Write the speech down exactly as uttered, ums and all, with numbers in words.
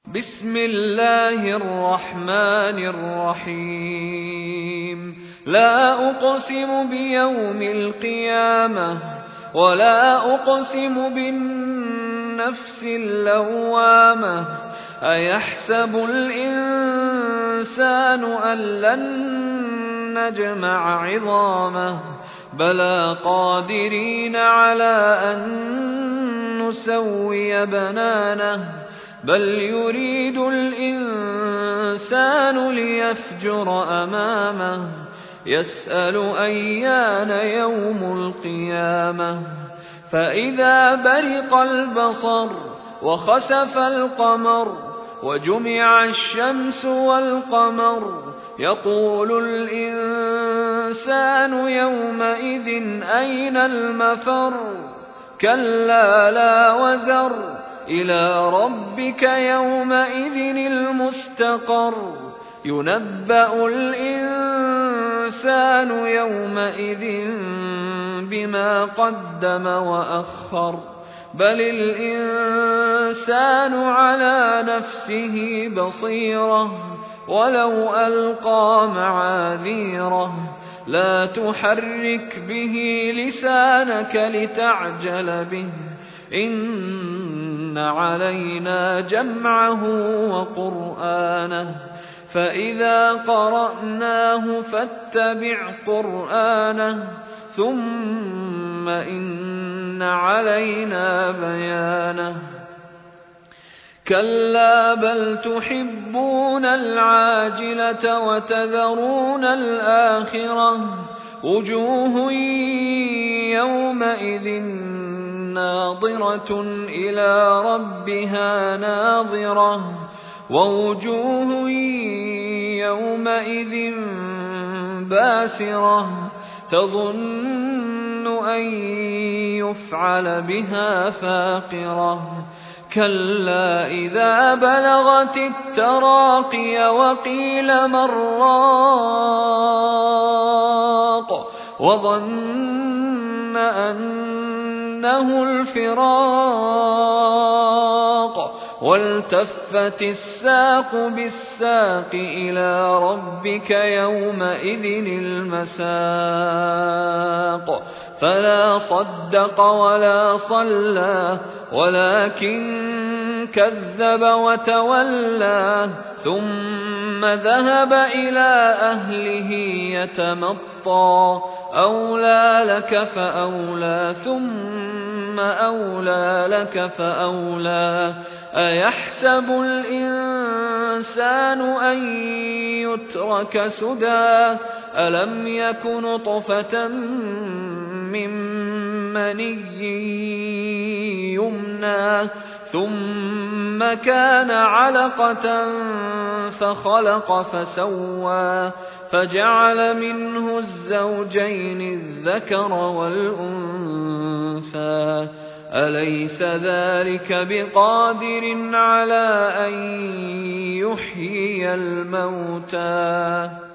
بسم الله الرحمن الرحيم لا أقسم بيوم القيامة ولا أقسم بالنفس اللوامة أيحسب الإنسان أن لن نجمع عظامه بلى قادرين على أن نسوي بنانه بل يريد الإنسان ليفجر أمامه يسأل أيان يوم القيامة فإذا برق البصر وخسف القمر وجمع الشمس والقمر يقول الإنسان يومئذ أين المفر كلا لا وزر إلى ربك يومئذ المستقر ينبأ الإنسان يومئذ بما قدم وأخر بل الإنسان على نفسه بصيرة ولو ألقى معاذيره لا تحرك به لسانك لتعجل به إن علينا جمعه وقرآنه فإذا قرأناه فاتبع قرآنه ثم إن علينا بيانه كلا بل تحبون العاجلة وتذرون الآخرة وجوه يومئذ ناظرة إلى ربها ناظرة ووجوه يومئذ باسرة تظن أن يفعل بها فاقرة كلا إذا بلغت التراقي وقيل من راق وظن أنه الفراق والتفت الساق بالساق إلى ربك يومئذ المساق فلا صدق ولا صلى ولكن كذب وتولى ثم ذهب إلى أهله يتمطى أولى لك فأولى ثم أولى لك فأولى أيحسب الإنسان أن يترك سدى ألم يك نطفة من مني يمنى ثم كان علقة فخلق فسوى فجعل منه الزوجين الذكر والأنثى أليس ذلك بقادر على أن يحيي الموتى